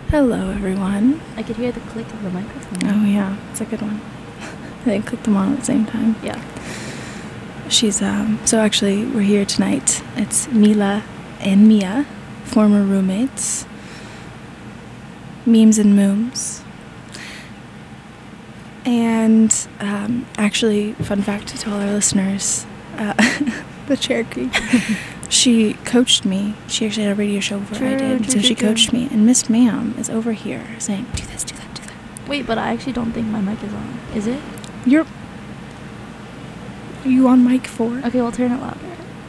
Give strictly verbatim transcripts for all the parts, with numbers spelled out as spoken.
Hello, everyone. I could hear the click of the microphone. Oh, yeah. It's a good one. They clicked them on at the same time. Yeah. She's, um, so actually, we're here tonight. It's Mila and Mia, former roommates. Memes and Mooms. And, um, actually, fun fact to all our listeners, uh, the Cherokee, she coached me. She actually had a radio show before True, I did, true, so true, she true. coached me. And Miss Ma'am is over here saying, do this, do that, do that. Wait, but I actually don't think my mic is on. Is it? You're... Are you on mic four? Okay, well, turn it louder.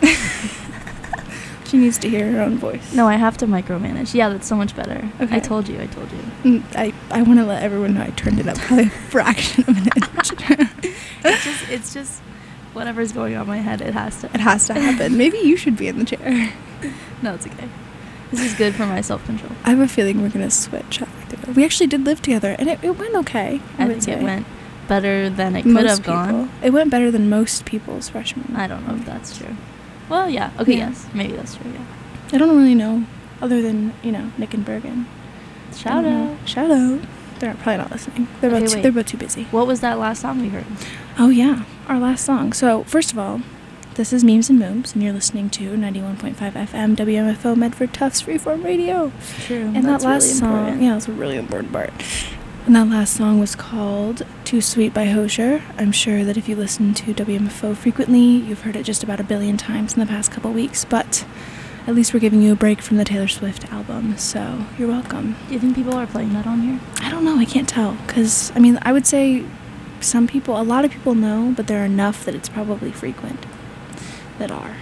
She needs to hear her own voice. No, I have to micromanage. Yeah, that's so much better. Okay. I told you, I told you. Mm, I, I want to let everyone know I turned it up by a fraction of an inch. It's just, it's just whatever's going on in my head, it has to. It has to happen. Maybe you should be in the chair. No, it's okay. This is good for my self-control. I have a feeling we're going to switch halfway through. We actually did live together, and it, it went okay. I, I would think say. it went better than it could Most have people. gone. It went better than most people's freshman. I don't know if that's true. Well, yeah. Okay, Yeah. yes. Maybe that's true, yeah. I don't really know, other than, you know, Nick and Bergen. Shout out. Shout out. They're probably not listening. They're, Okay, both, wait. they're both too busy. What was that last song we heard? Oh, yeah. Our last song. So, first of all, this is Memes and Mooms, and you're listening to ninety-one point five F M W M F O Medford Tufts Freeform Radio. True. And that's that last really song, important. yeah, it's a really important part. And that last song was called Too Sweet by Hosier. I'm sure that if you listen to W M F O frequently, you've heard it just about a billion times in the past couple weeks, but at least we're giving you a break from the Taylor Swift album, so you're welcome. Do you think people are playing that on here? I don't know, I can't tell, because, I mean, I would say some people, a lot of people know, but there are enough that it's probably frequent that are.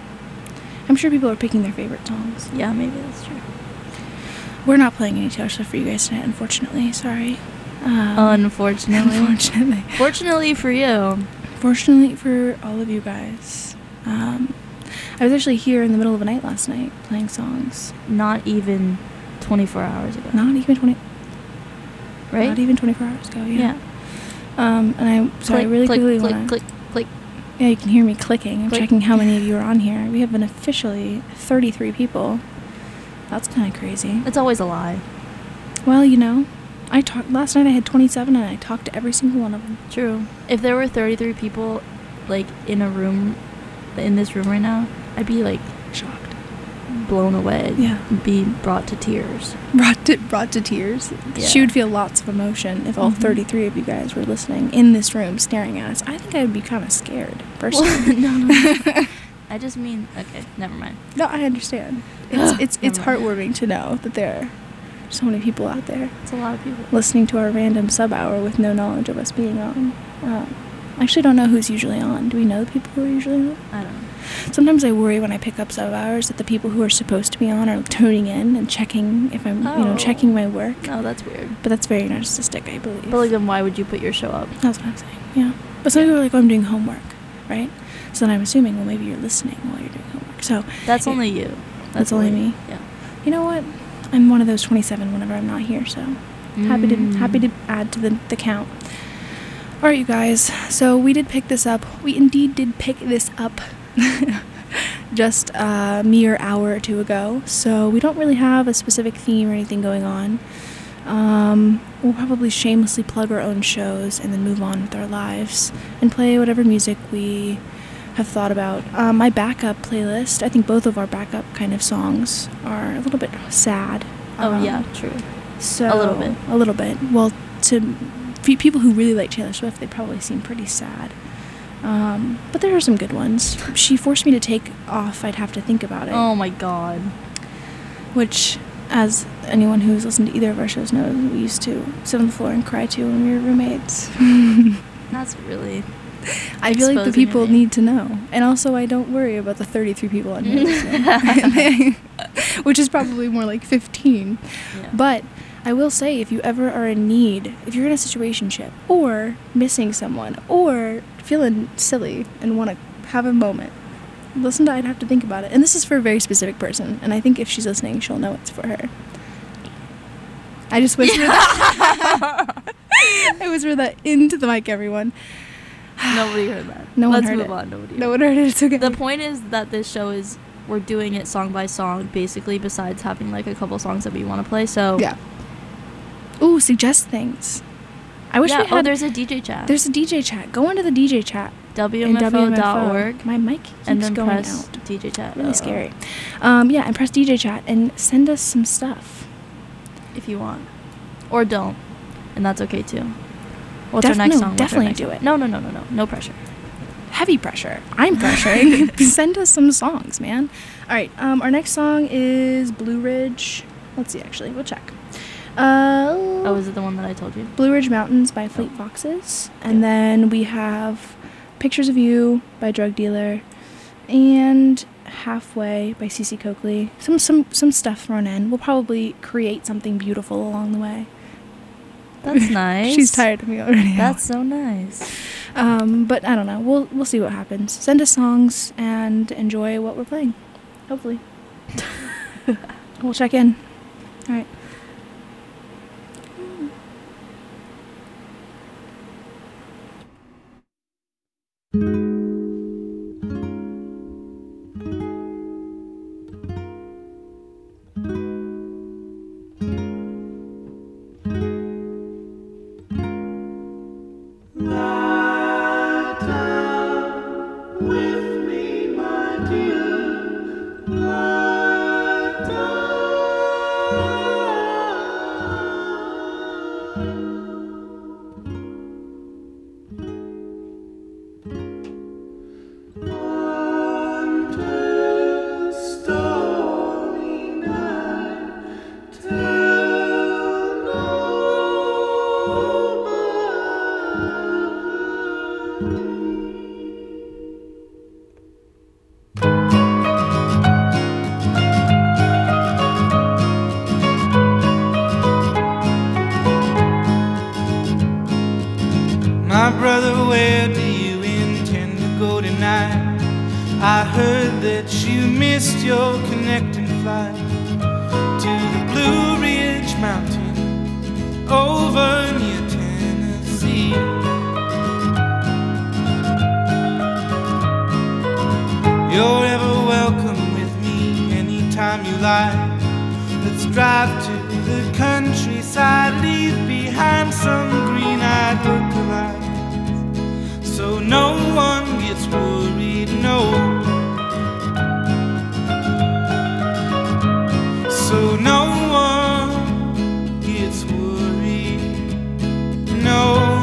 I'm sure people are picking their favorite songs. Yeah, maybe that's true. We're not playing any Taylor Swift for you guys tonight, unfortunately. Sorry. Um, Unfortunately. Unfortunately. Fortunately for you. Fortunately for all of you guys. Um, I was actually here in the middle of the night last night playing songs. Not even twenty-four hours ago. Not even twenty. Right? Not even twenty-four hours ago. Yeah. Yeah. Um, and I sorry, click, really click, quickly click, want click, click. Yeah, you can hear me clicking. I'm Click. checking how many of you are on here. We have been officially thirty-three people. That's kind of crazy. It's always a lie. Well, you know, I talked last night. I had twenty-seven, and I talked to every single one of them. True. If there were thirty-three people, like, in a room, in this room right now, I'd be, like, Shocked. blown away. Yeah. Be brought to tears. Brought to brought to tears. Yeah. She would feel lots of emotion if all Mhm. thirty-three of you guys were listening in this room, staring at us. I think I would be kind of scared, personally. Well, no, no, no. I just mean, okay, never mind. No, I understand. It's it's it's Never mind. heartwarming to know that there are so many people out there It's a lot of people. listening to our random sub hour with no knowledge of us being on. Um, I actually don't know who's usually on. Do we know the people who are usually on? I don't know. Sometimes I worry when I pick up sub hours that the people who are supposed to be on are tuning in and checking if I'm, you know, Oh. checking my work. No, that's weird. But that's very narcissistic, I believe. But, like, then why would you put your show up? That's what I'm saying, yeah. But some people are like, oh, I'm doing homework, right? So then I'm assuming, well, maybe you're listening while you're doing homework. So That's yeah, only you. That's only me? Yeah. You know what? I'm one of those twenty-seven whenever I'm not here, so happy to Mm. happy to add to the, the count. All right, you guys. So we did pick this up. We indeed did pick this up just a mere hour or two ago. So we don't really have a specific theme or anything going on. Um, we'll probably shamelessly plug our own shows and then move on with our lives and play whatever music we have thought about. Um, my backup playlist, I think both of our backup kind of songs are a little bit sad. Oh, Um, yeah, true. So A little bit. A little bit. Well, to f- people who really like Taylor Swift, they probably seem pretty sad. Um, but there are some good ones. She forced me to take off. I'd have to think about it. Oh, my God. Which, as anyone who's listened to either of our shows knows, we used to sit on the floor and cry to when we were roommates. That's really... I feel like the exposing people me. need to know. And also, I don't worry about the thirty-three people on here listening. Which is probably more like fifteen. Yeah. But I will say, if you ever are in need, if you're in a situationship, or missing someone, or feeling silly and want to have a moment, listen to I'd Have to Think About It. And this is for a very specific person, and I think if she's listening, she'll know it's for her. I just whispered that. I whispered that into the mic, everyone. Nobody heard that. No one Let's heard move it. on. Nobody No heard one heard it. It's okay. it. The point is that this show is, we're doing it song by song, basically, besides having, like, a couple songs that we want to play. So Yeah. Ooh, suggest things. I wish yeah, we had. oh, there's a D J chat. There's a D J chat. Go into the D J chat. W M F O dot org. My mic keeps and then going press out. D J chat. Really Oh, scary. Um, yeah, and press D J chat and send us some stuff. If you want. Or don't. And that's okay too. What's Def- our next no, song? What's our definitely next do song? it. No, no, no, no, no. No pressure. Heavy pressure. I'm pressuring. Send us some songs, man. All right. Um, our next song is Blue Ridge. Let's see, actually. We'll check. Uh, Oh, is it the one that I told you? Blue Ridge Mountains by Fleet Foxes. And Yeah. then we have Pictures of You by Drug Dealer. And Halfway by Cece Coakley. Some, some, some stuff thrown in. We'll probably create something beautiful along the way. That's nice. She's tired of me already. That's so nice. Um, but I don't know. We'll we'll see what happens. Send us songs and enjoy what we're playing. Hopefully. We'll check in. All right. My brother, where do you intend to go tonight? I heard that you missed your connecting flight to the Blue Ridge Mountain over near Tennessee. You're ever welcome with me anytime you like. Let's drive to the countryside, leave behind some green-eyed lookalikes, so no one gets worried, no. So no one gets worried, no.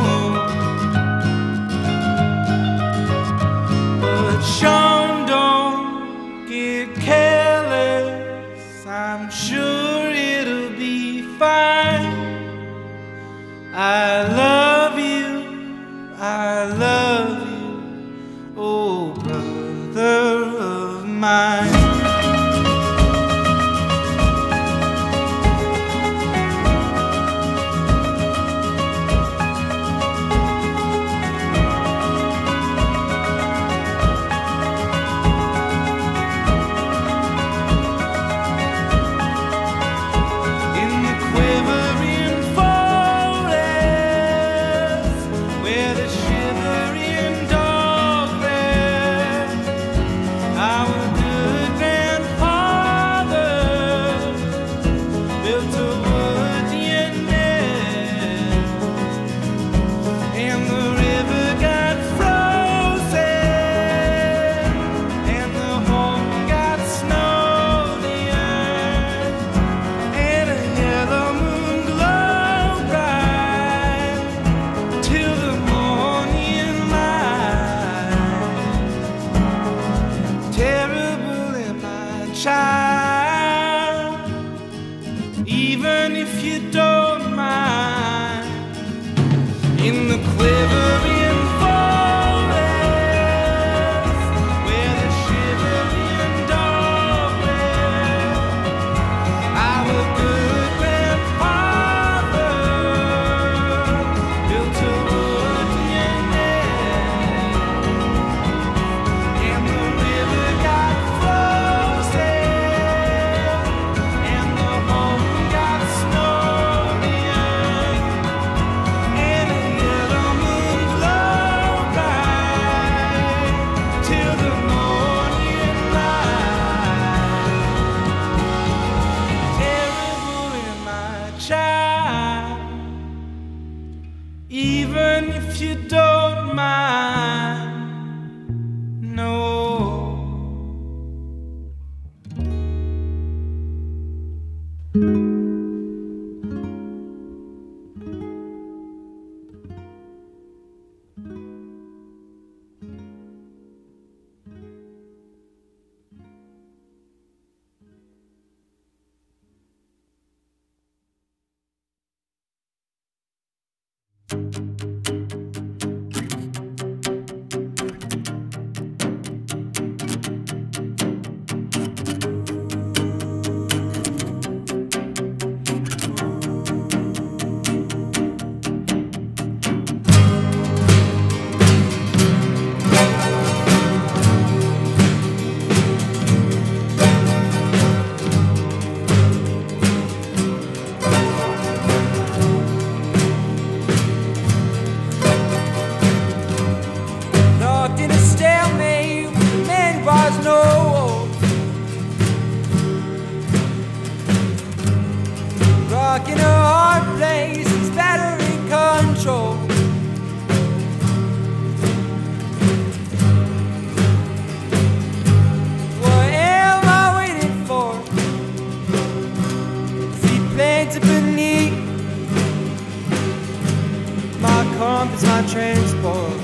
But Sean, don't get careless, I'm sure it'll be fine. I love you, I love you, oh brother of mine. Even if you don't mind, in the quivering forest, where the shivering dog lives, our good grandfather built a wooden nest, and the river got frozen, stuck in a hard place, it's better in control. What am I waiting for? Feet planted beneath my compass, my transport.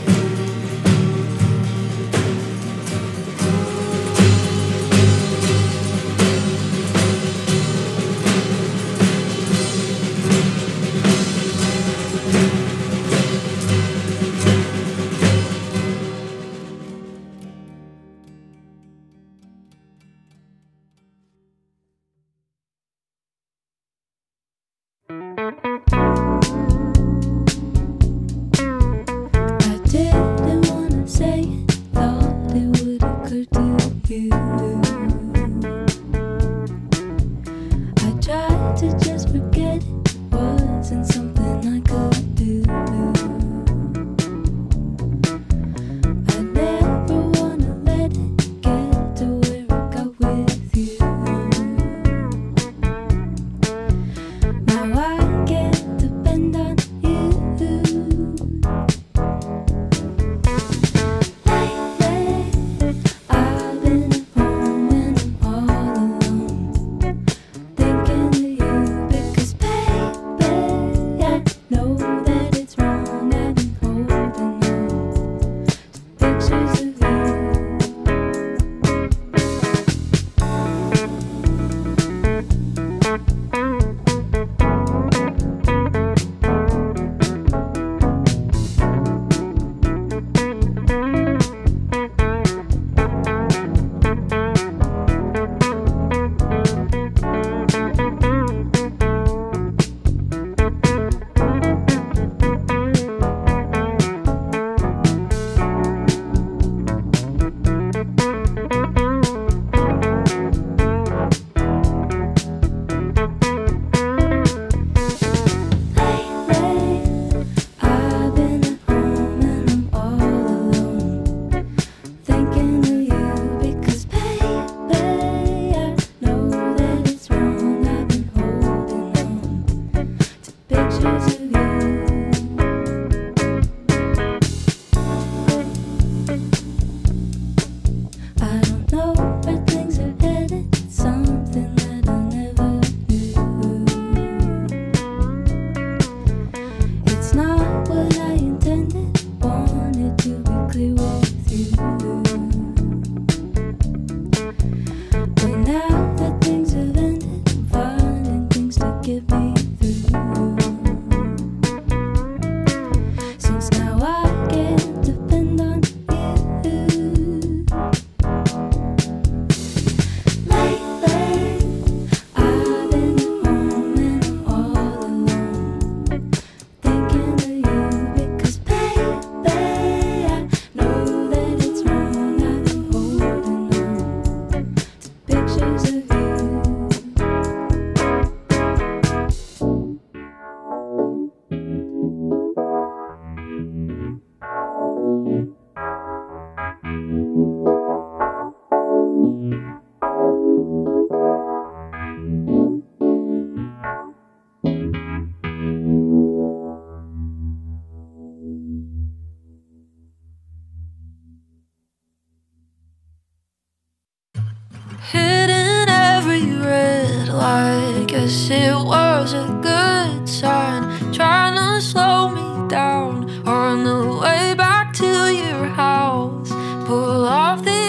Hitting every red light, guess it was a good sign. Trying to slow me down on the way back to your house. Pull off the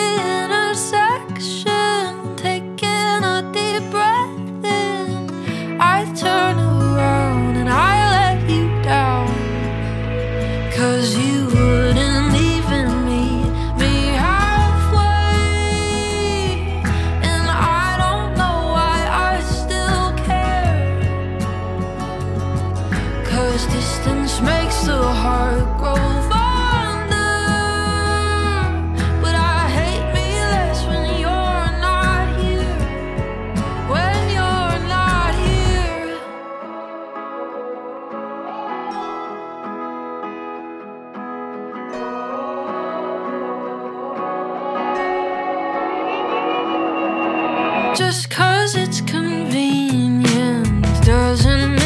intersection, taking a deep breath in. I turn around and I let you down, 'cause you wouldn't even meet me halfway. And I don't know why I still care, 'cause distance makes the heart grow fonder. But I hate me less when you're not here, when you're not here. Just 'cause it's convenient doesn't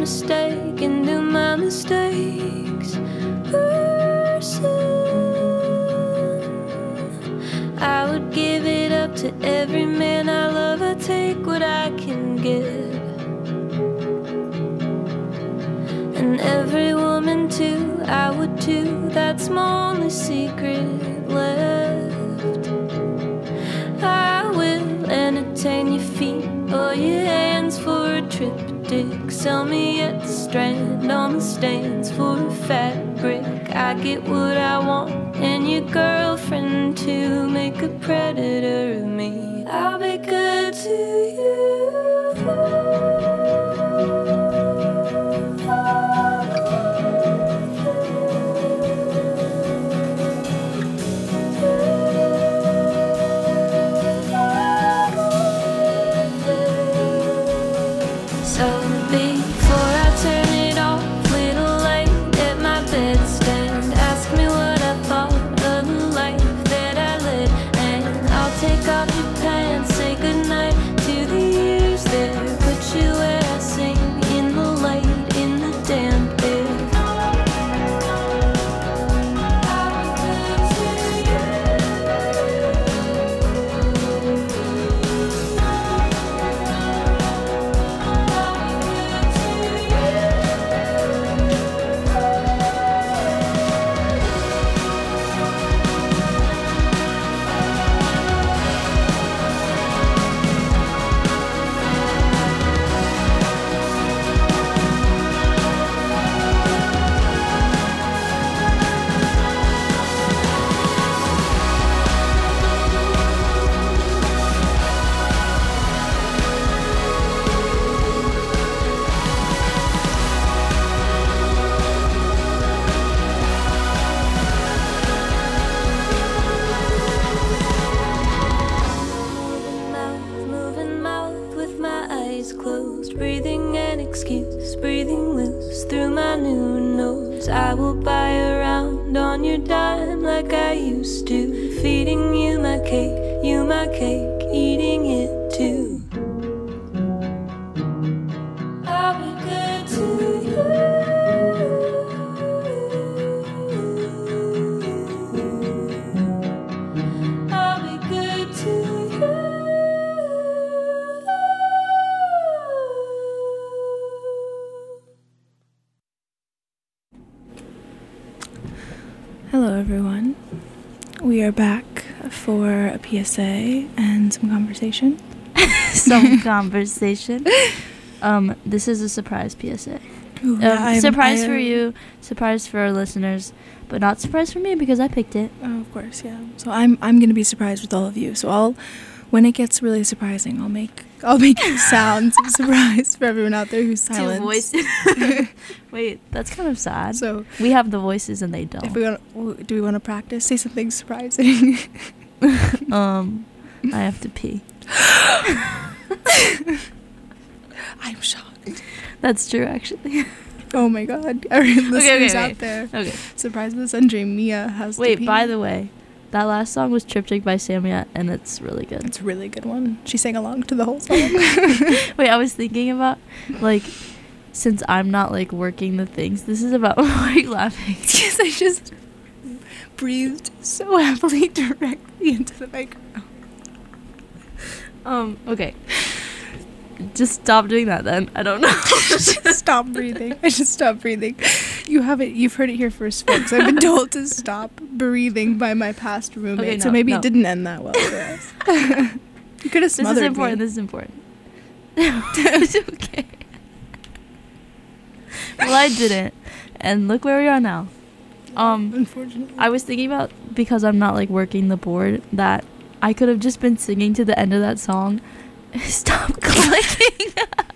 mistake and do my mistakes worsen. I would give it up to every man I love. I take what I can get, and every woman too, I would too. That's my only secret left. I will entertain your feet or your hands for a triptych. Sell me at the Strand on the stands for a fabric. I get what I want and your girlfriend to make a predator of me. I'll be good to you. I will buy a round on your dime like I used to. Feeding you my cake, you my cake, eating it too. I'll be good to you. I'll be good to you. Hello everyone, we are back for a P S A and some conversation. Some conversation. Um, this is a surprise P S A. Ooh, um, yeah, surprise I, for you, surprise for our listeners, but not surprise for me because I picked it. Oh, of course, yeah. So I'm I'm gonna be surprised with all of you. So I'll, when it gets really surprising, I'll make I'll make sounds of surprise for everyone out there who's silent. Two voices. Wait, that's kind of sad. So we have the voices and they don't. If we want, do we want to practice? Say something surprising. um, I have to pee. I'm shocked. That's true, actually. Oh my god, our listeners okay, okay, out wait. there. Okay. Surprise with Andre, Mia has Wait, to pee. by the way, that last song was Triptych by Samia, and it's really good. It's a really good one. She sang along to the whole song. Wait, I was thinking about, like, since I'm not, like, working the things, this is about, why are you laughing? Because I just breathed so heavily directly into the microphone. Um, okay. Just stop doing that then. I don't know. Just stop breathing. I just stopped breathing. You have it. You've heard it here first, folks. I've been told to stop breathing by my past roommate. Okay, no, so maybe no. it didn't end that well for us. You could have smothered This is important. me. This is important. It's okay. Well, I didn't, and look where we are now. Um, Unfortunately, I was thinking about, because I'm not like working the board, that I could have just been singing to the end of that song. Stop clicking.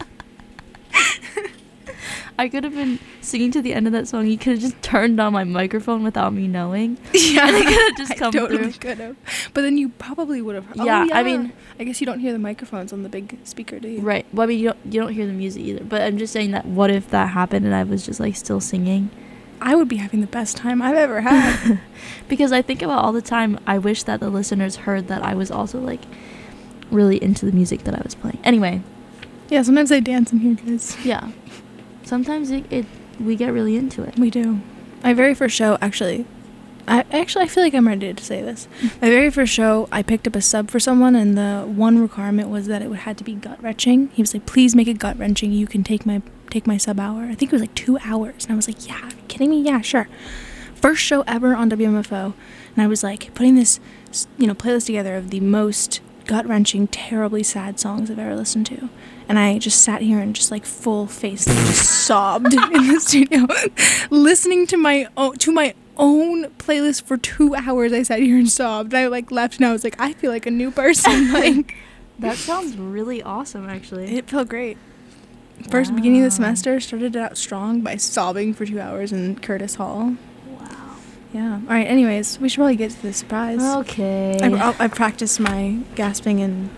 I could have been singing to the end of that song. You could have just turned on my microphone without me knowing. Yeah, and it could have just I come totally through. could have. But then you probably would have. Yeah, oh, yeah, I mean, I guess you don't hear the microphones on the big speaker, do you? right. Well, I mean, you don't, you don't hear the music either. But I'm just saying that what if that happened and I was just like still singing? I would be having the best time I've ever had. Because I think about all the time, I wish that the listeners heard that I was also like really into the music that I was playing. Anyway. Yeah, sometimes I dance in here, guys. Yeah. sometimes it, it we get really into it. We do. My very first show, actually, I actually I feel like I'm ready to say this. My very first show, I picked up a sub for someone, and the one requirement was that it would had to be gut wrenching. He was like, "Please make it gut wrenching. You can take my take my sub hour." I think it was like two hours, and I was like, "Yeah, are you kidding me? Yeah, sure." First show ever on W M F O, and I was like putting this, you know, playlist together of the most gut wrenching, terribly sad songs I've ever listened to. And I just sat here and just like full face like, just sobbed in the studio, listening to my own to my own playlist for two hours. I sat here and sobbed. I like left and I was like, I feel like a new person. Like That sounds really awesome, actually. it felt great. First beginning of the Wow. semester, started out strong by sobbing for two hours in Curtis Hall. Wow. Yeah. All right. Anyways, we should probably get to the surprise. Okay. I, I, I practiced my gasping and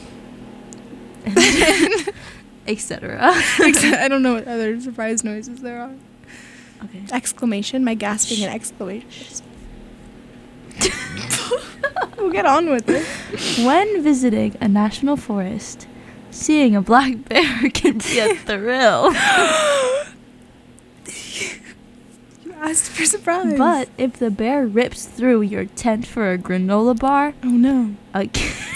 Etc. I don't know what other surprise noises there are. Okay. Exclamation, my gasping and exclamations. We'll get on with it. When visiting a national forest, seeing a black bear can be a thrill. You asked for surprise. But if the bear rips through your tent for a granola bar, oh no. a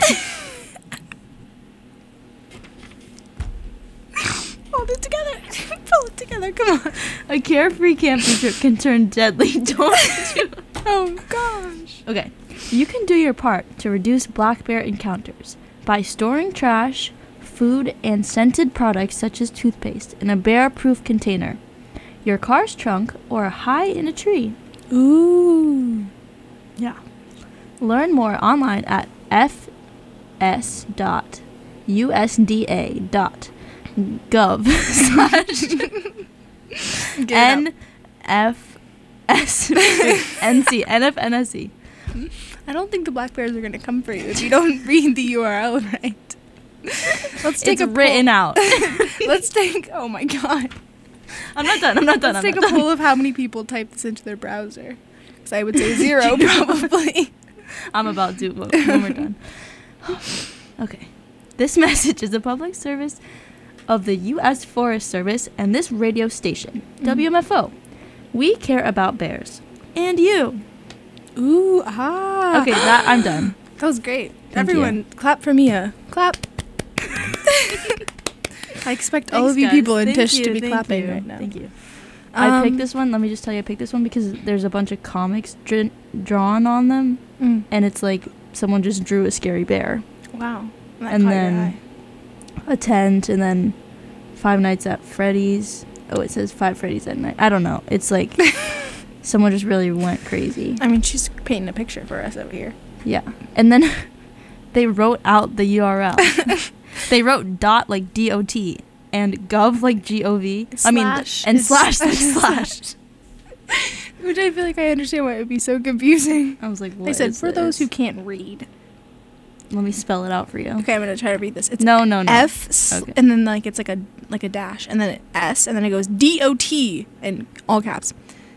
Hold it together. Pull it together. Come on. a carefree camping trip can turn deadly, don't you? Oh gosh. Okay, you can do your part to reduce black bear encounters by storing trash, food, and scented products such as toothpaste in a bear-proof container, your car's trunk, or high in a tree. Ooh. Yeah. Learn more online at fs dot u s d a dot gov slash n f s n c n f n s e. I don't think the black bears are gonna come for you if you don't read the U R L right. Let's take It's a written poll. out. Let's take. Oh my god. I'm not done. I'm not done. Let's I'm take not a poll of how many people type this into their browser. Because I would say zero probably. done. I'm about to but when we're done. Okay. This message is a public service of the U S Forest Service and this radio station, Mhm. W M F O. We care about bears. And you. Ooh, ah. Okay, that I'm done. That was great. Thank Everyone, you. clap for Mia. Clap. I expect all Thanks, of you guys. people in Thank Tish you, to be thank clapping you, right now. Thank you. I picked Um, this one. Let me just tell you, I picked this one because there's a bunch of comics dr- drawn on them, Mm. and it's like someone just drew a scary bear, Wow. That and caught your then eye. a tent, and then Five Nights at Freddy's. Oh, it says Five Freddy's at Night. I don't know. It's like someone just really went crazy. I mean, she's painting a picture for us over here. Yeah, and then they wrote out the U R L. They wrote dot like D O T and gov like G O V. I mean, Slash and is- slash like slash. Which I feel like I understand why it would be so confusing. I was like, what I said, is for those who this? can't read. Let me spell it out for you. Okay, I'm going to try to read this. It's No, no, no. F, s- Okay. and then like it's like a like a dash, and then S, and then it goes D O T in all caps.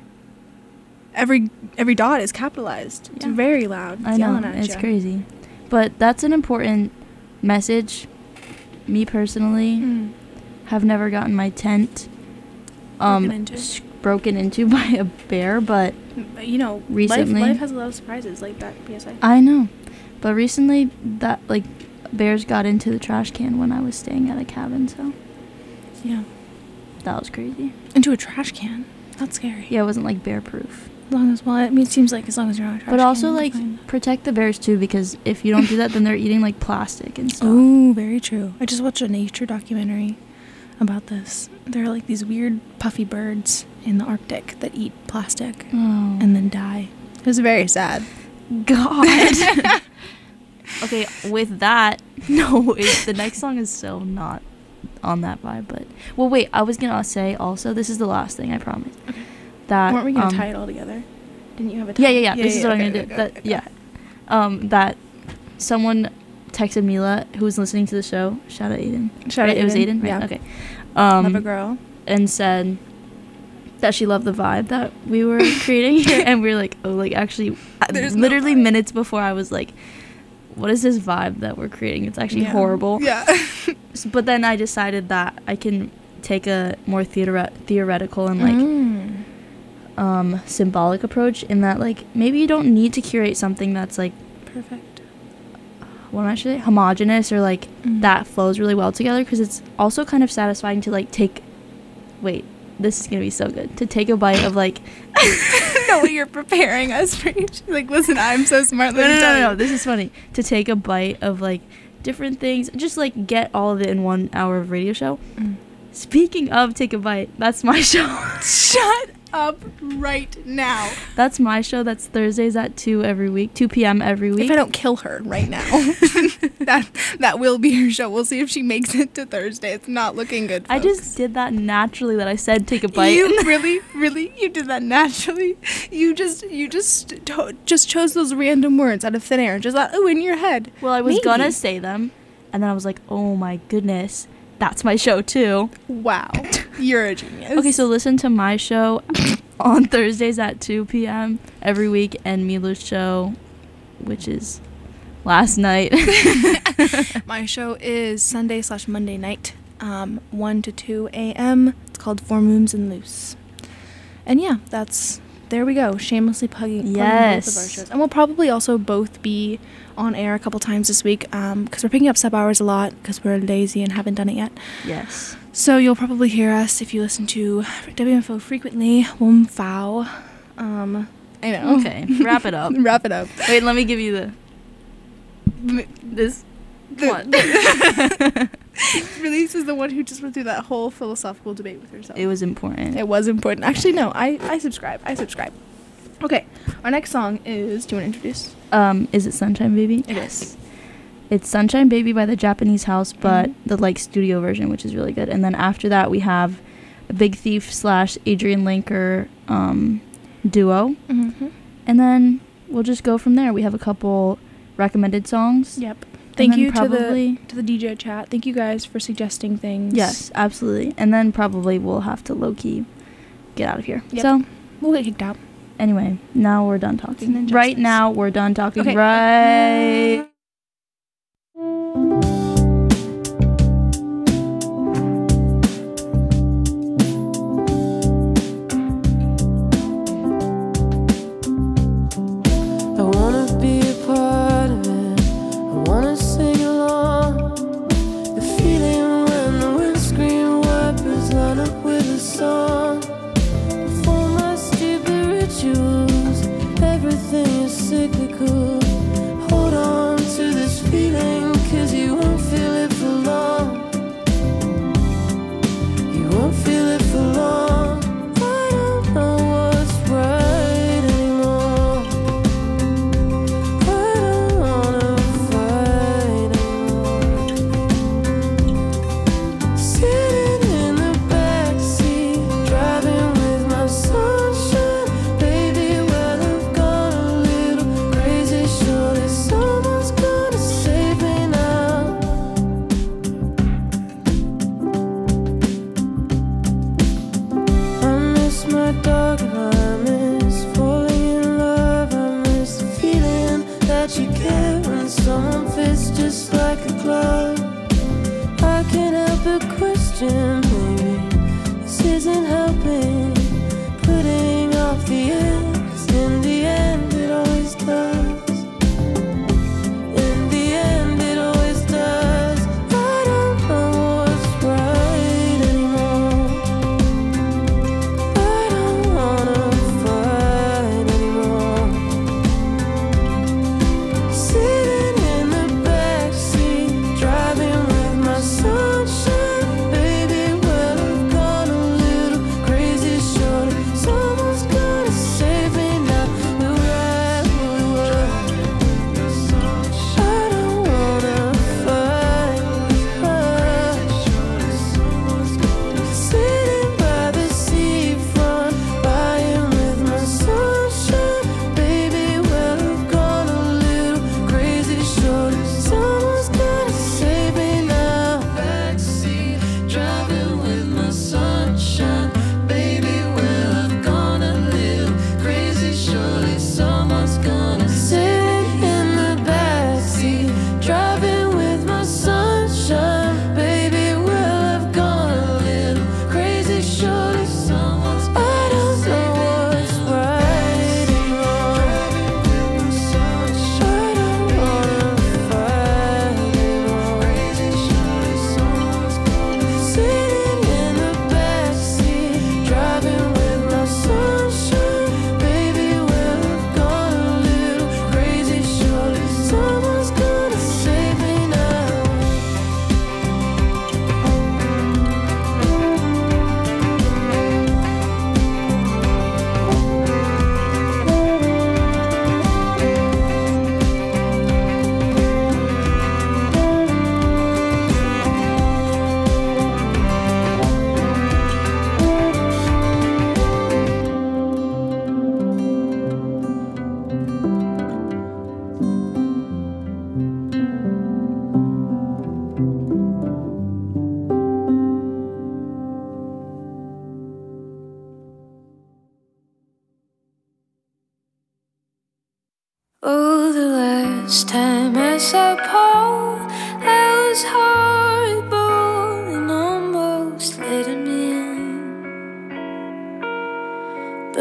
Every every dot is capitalized. It's Yeah. very loud. It's I know, yelling at it's ya. crazy. But that's an important message. Me personally Mm. have never gotten my tent um Broken into? s- broken into by a bear, but But, you know, Recently- life, life has a lot of surprises like that P S A. I know. But recently that like bears got into the trash can when I was staying at a cabin, so Yeah. that was crazy. Into a trash can. That's scary. Yeah, it wasn't like bear proof. As long as, well, I mean, it seems like as long as you're on a trash But can, also you're like fine. protect the bears too, because if you don't do that then they're eating like plastic and stuff. Ooh, very true. I just watched a nature documentary about this. There are like these weird puffy birds in the Arctic that eat plastic Oh. and then die. It was very sad. God. Okay, with that, no, it, the next song is so not on that vibe. But well, wait, I was gonna say also. This is the last thing I promise. Okay. That Weren't we gonna um, tie it all together? Didn't you have a Yeah, tie? yeah, yeah. this is what okay, I'm gonna okay, do. okay, that okay. yeah, um, that someone texted Mila who was listening to the show. Shout out Aiden. Shout Right, out it was Aiden. Right? Yeah. Okay. Um, Love a girl. and said that she loved the vibe that we were creating here, and we were like, oh, like actually, uh, There's no literally vibe. minutes before I was like, what is this vibe that we're creating? It's actually Yeah. horrible. Yeah. S- But then I decided that I can take a more theore- theoretical and like Mm. um, symbolic approach in that like maybe you don't need to curate something that's like Perfect. what am I say homogenous or like Mm. that flows really well together, because it's also kind of satisfying to like take wait this is gonna be so good to take a bite of like No, you're preparing us for each. Like, listen, I'm so smart. no, Let no, me no, tell no, you. this is funny to take a bite of like different things, just like get all of it in one hour of radio show. Mm. Speaking of take a bite, that's my show. Shut up right now. That's my show. That's Thursdays at two every week, two p.m. every week. If I don't kill her right now, that that will be her show. We'll see if she makes it to Thursday. It's not looking good, I folks. just did that naturally that I said take a bite. You really, really, you did that naturally. You just, you just, to- just chose those random words out of thin air. Just thought, oh, in your head. Well, I was Maybe. gonna say them, and then I was like, oh my goodness, that's my show too. Wow, you're a genius. Okay, so listen to my show on Thursdays at two p.m. every week, and Mila's show, which is last night. my show is Sunday slash Monday night, um, one to two a.m. It's called Four Moons and Loose. And yeah, that's, there we go. Shamelessly plugging, plugging both of our Yes. shows. And we'll probably also both be on air a couple times this week because we're picking up sub hours a lot because we're lazy and haven't done it yet. Yes. So you'll probably hear us if you listen to W M F O frequently. Wom Fow. Um, I know. Okay, wrap it up. Wrap it up. Wait, let me give you the this. The- What? Release is the one who just went through that whole philosophical debate with herself. It was important. It was important. Actually, no. I, I subscribe. I subscribe. Okay. Our next song is... Do you want to introduce? Um, is it Sunshine Baby? It is. It's Sunshine Baby by the Japanese House, but Mhm. the like studio version, which is really good. And then after that, we have a Big Thief slash Adrian Linker um, duo. Mm-hmm. And then we'll just go from there. We have a couple recommended songs. Yep. Thank then you to the probably- to the D J chat. Thank you guys for suggesting things. Yes, absolutely. And then probably we'll have to low-key get out of here. Yep. So We'll get kicked out. anyway, now we're done It's an talking. injustice. Right now, we're done talking. Okay. Right. I wanna be a part of it. I wanna sing along. The feeling when the windscreen wipers line up with a song. Before my stupid rituals, everything is cyclical. Hold on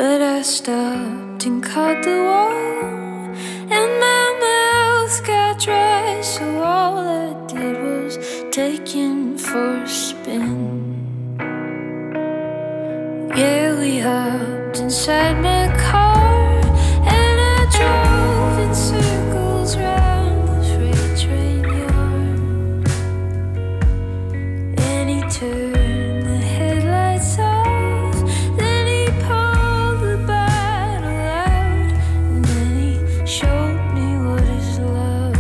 but I stopped and caught the wall, and my mouth got dry, so all I did was take him for a spin. Yeah, we hopped inside my car, and I drove in circles round the freight train yard. And he turned the headlights off, then he pulled the bottle out, and then he showed me what is love.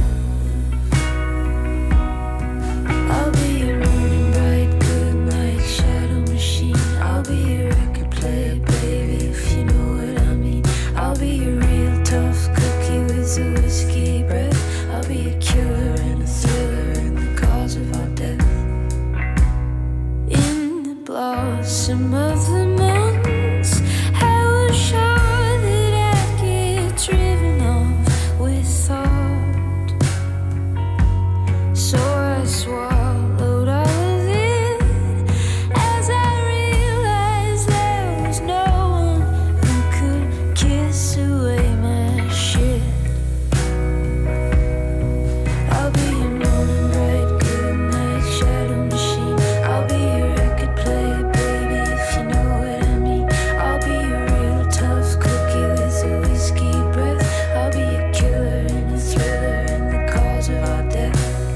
I'll be your morning bright, good night shadow machine. I'll be your record player, baby, if you know what I mean. I'll be a real tough cookie with a whiskey breath. I'll be a killer and a thriller and the cause of our death. In the blossom of the months, I was sure that I'd get driven off with thought. So I swallowed all of it as I realized there was no one who could kiss away my shit. I'll be your morning bright, good night shadow machine. I'll be your record player, baby, if you know what I mean. I'll be a real tough cookie with a whiskey breath. I'll be a killer and a thriller and the cause of our death.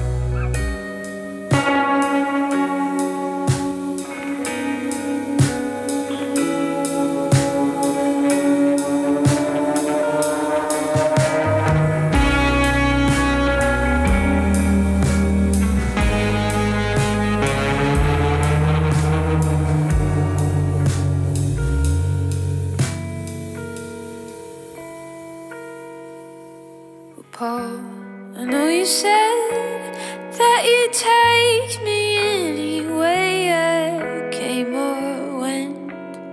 Paul, I know you said that you'd take me any way I came or went,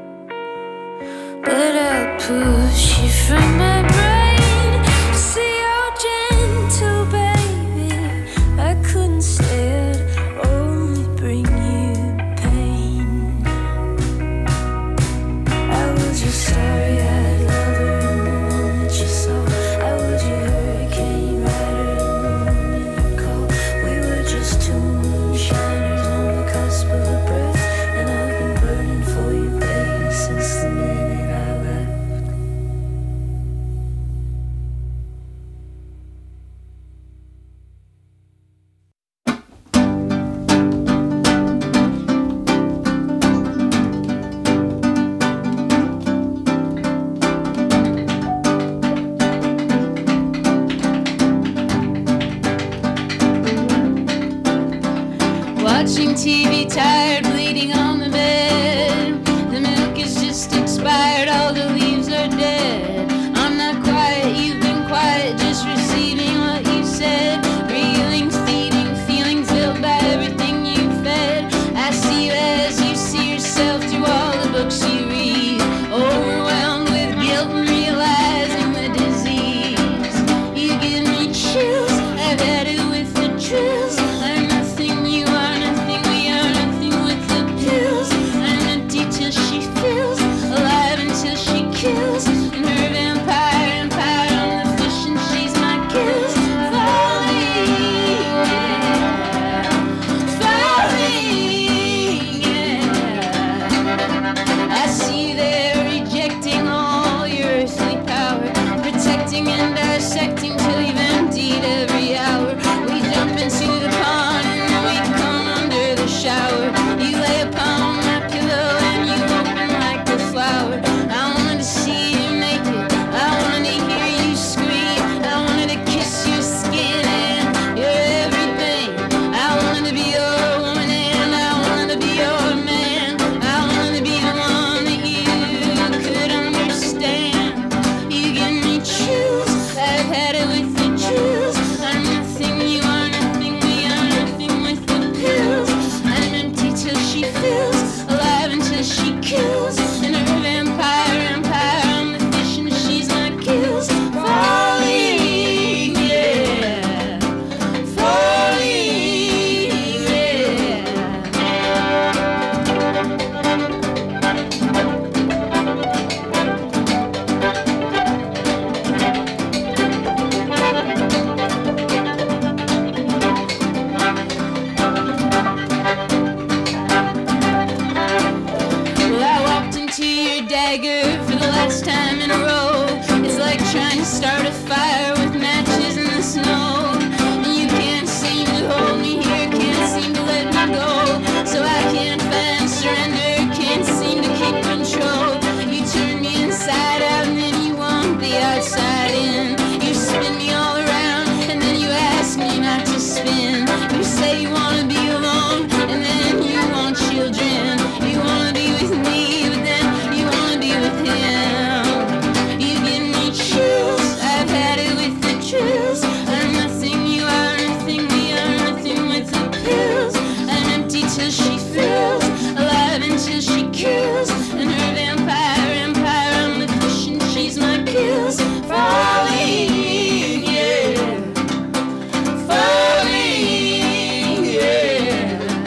but I'd push you from my brain to see how gentle, baby. I couldn't stay, I'd only bring you pain. I was your starry-eyed lover in the moment you saw. I was your hurricane rider in the moment you called. We were just two moonshiners on the cusp of a breath, and I've been burning for you, baby, since the minute I left. Watching T V, tired, bleeding on the bed. The milk is just expired, all the leaves are dead. I'm not quiet, you've been quiet, just receiving what you said. Reeling, feeding, feeling filled by everything you fed. I see you as you see yourself through all the books you read. Overwhelmed with guilt and realizing the disease. You give me chills, I've had it with the drills. I'm nothing, you are nothing, we are nothing with the pills. I'm empty till she feels alive until she kills. And her vampire empire on the fish, and she's my kills. Falling, yeah. Falling, yeah. she feels alive until she kills. And her vampire empire, I'm the cushion, she's my kills. Falling, yeah. Falling, yeah.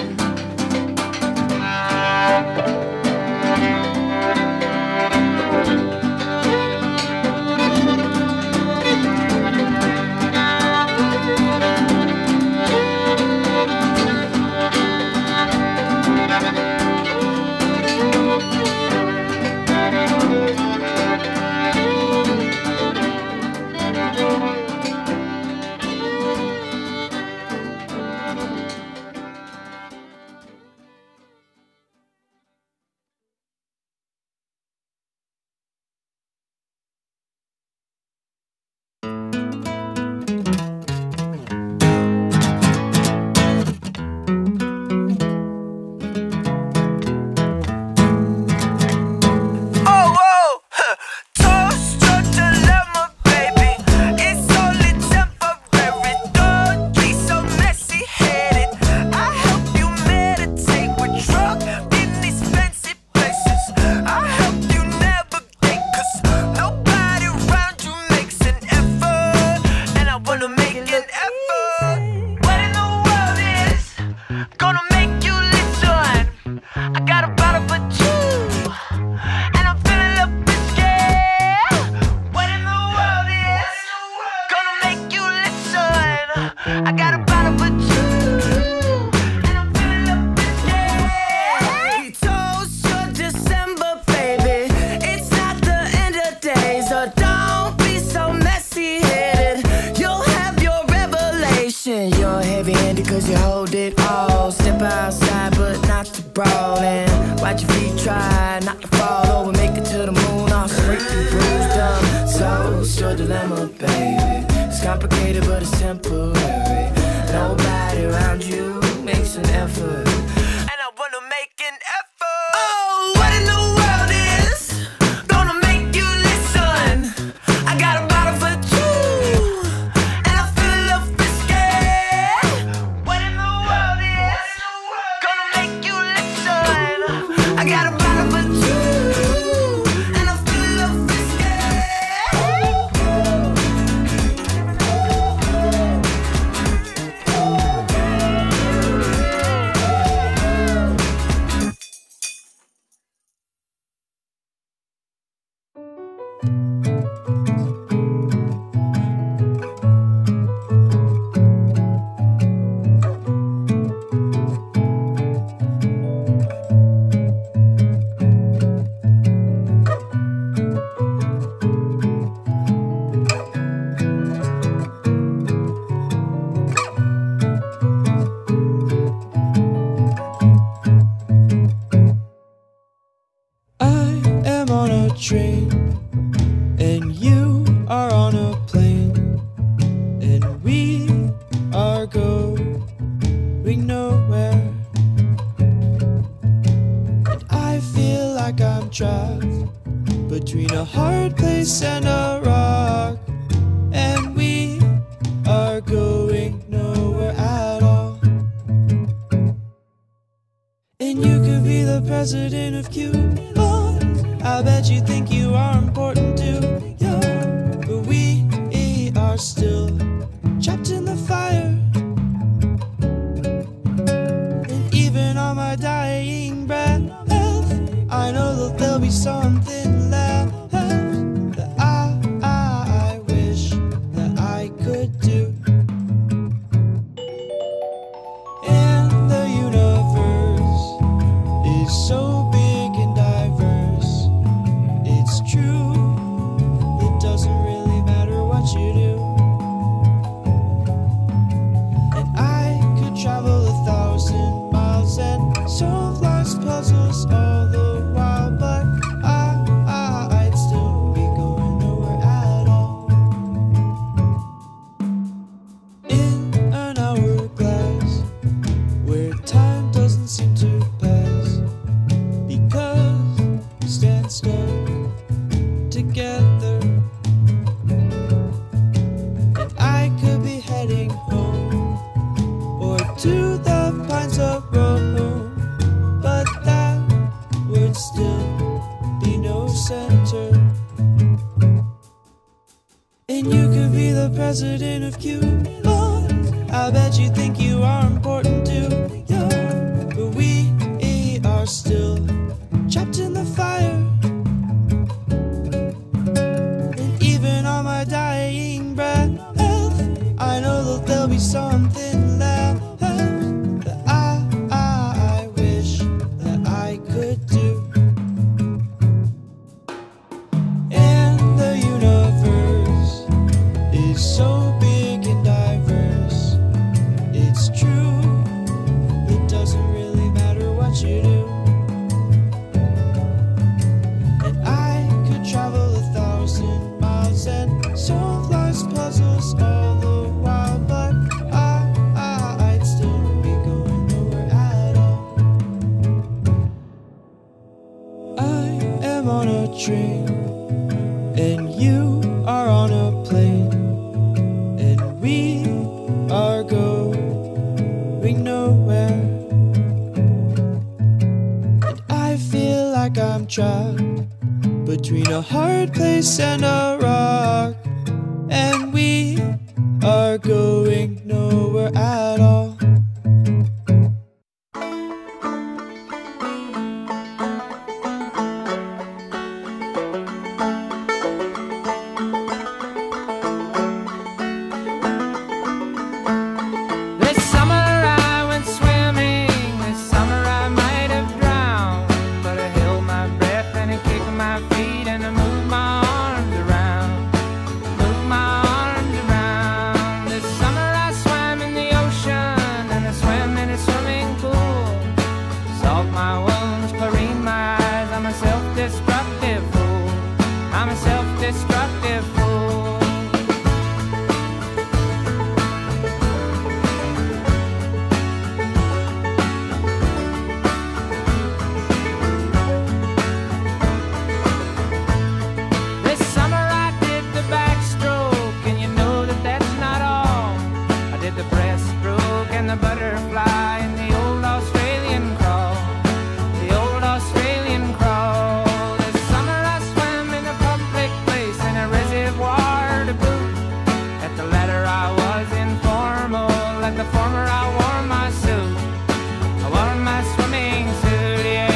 You're heavy-handed cause you hold it all. Step outside but not to brawl. And watch your feet try not to fall over. Make it to the moon all straight and bruised up. So it's your dilemma, baby. It's complicated but it's temporary. Nobody around you makes an effort, and I wanna make an effort. Oh, what in the world is gonna make you listen? I got a bottle for two. I got a bottle for two, and I feel a little risky. Train, and you are on a plane, and we are going nowhere. And I feel like I'm trapped between a hard place and a rock, and we are going nowhere at all. And you could be the president of Cuba. I bet you think you are important too, yo. But we are still trapped in the fire. And even on my dying breath, I know that there'll be something left that I, I, I wish that I could do. And the universe is so big and diverse. It's true, it doesn't really matter what you do. And I could travel a thousand miles and solve life's puzzles all the while, but I, I, I'd still be going nowhere at all. In an hourglass, where time doesn't seem to pass, president of Cuba. I bet you think you are important too, yeah. But we are still trapped in the fire. And even on my dying breath, I know that there'll be something left that I, I, I wish that I could do. And the universe is so big and diverse. It's true, it doesn't really matter what you do. And I could travel a thousand miles and solve life's puzzles all the while, but I, I, I'd still be going nowhere at all. I am on a train, and you are on a plane, and we are going nowhere. And I feel like I'm trapped between a hard place and a rock, and we are going nowhere at all. This summer I went swimming, this summer I might have drowned, but I held my breath and I kicked my feet and I moved my arms around, moved my arms around. This summer I swam in the ocean and I swam in a swimming pool, solved my wounds, cleaned my eyes. I'm a self-destructive fool, I'm a self-destructive fool. This summer I did the backstroke, and you know that that's not all. I did the breaststroke and the butterfly and the old Australian crawl, the old Australian crawl. This summer I swam in a public place in a reservoir to boot. At the latter I was informal, at the former I wore my suit. I wore my swimming suit, yeah.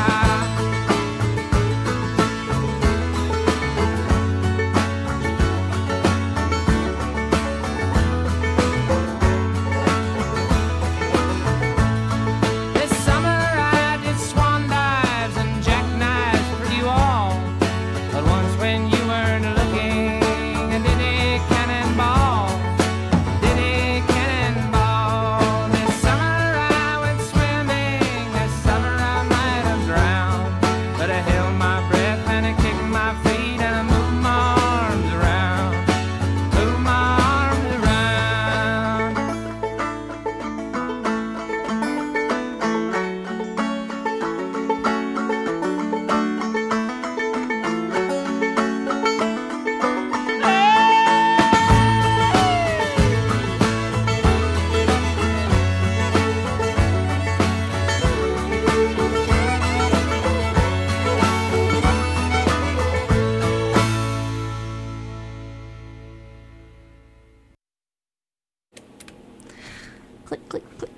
This summer I did swan dives and jackknives for you all. But once when you weren't looking, I did a cannonball, did a cannonball. This summer I went swimming, this summer I might have drowned, but I held my breath and I kicked my feet and I moved my arms around, moved my arms around. Click, click, click.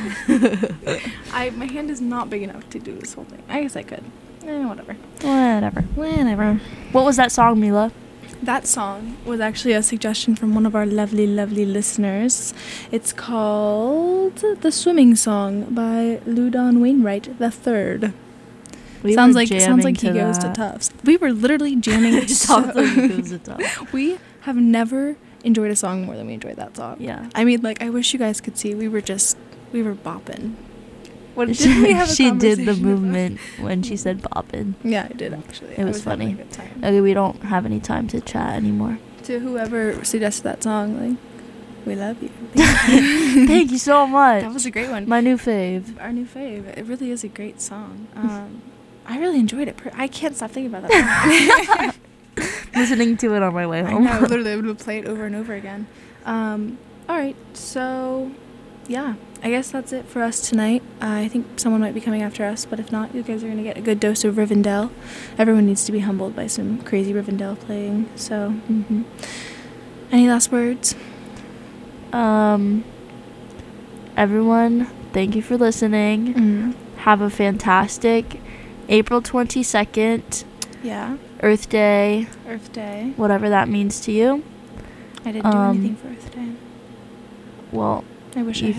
I my hand is not big enough to do this whole thing. I guess I could. Eh, whatever. Whatever. Whatever. What was that song, Mila? That song was actually a suggestion from one of our lovely, lovely listeners. It's called The Swimming Song by Ludon Wainwright the Third. We sounds were like sounds jamming like he to goes to that. Tufts. We were literally jamming. Sounds so- like he goes to Tufts. We have never enjoyed a song more than we enjoyed that song. Yeah. I mean, like, I wish you guys could see. We were just, we were bopping. What She, didn't we have a she did the conversation about? movement when she said boppin'. Yeah, I did actually. It I was having funny. a good time. Okay, we don't have any time to chat anymore. To whoever suggested that song, like, we love you. Thank you. Thank you so much. That was a great one. My new fave. Our new fave. It really is a great song. Um, I really enjoyed it. Per- I can't stop thinking about that song. Listening to it on my way I home. know, literally, I would play it over and over again. Um, all right, so yeah, I guess that's it for us tonight. Uh, I think someone might be coming after us, but if not, you guys are going to get a good dose of Rivendell. Everyone needs to be humbled by some crazy Rivendell playing, so Mm-hmm. Any last words? Um, everyone, thank you for listening. Mm. Have a fantastic April twenty-second, Yeah. Earth Day, Earth Day. whatever that means to you. I didn't do Um, anything for Earth Day. Well, I wish you I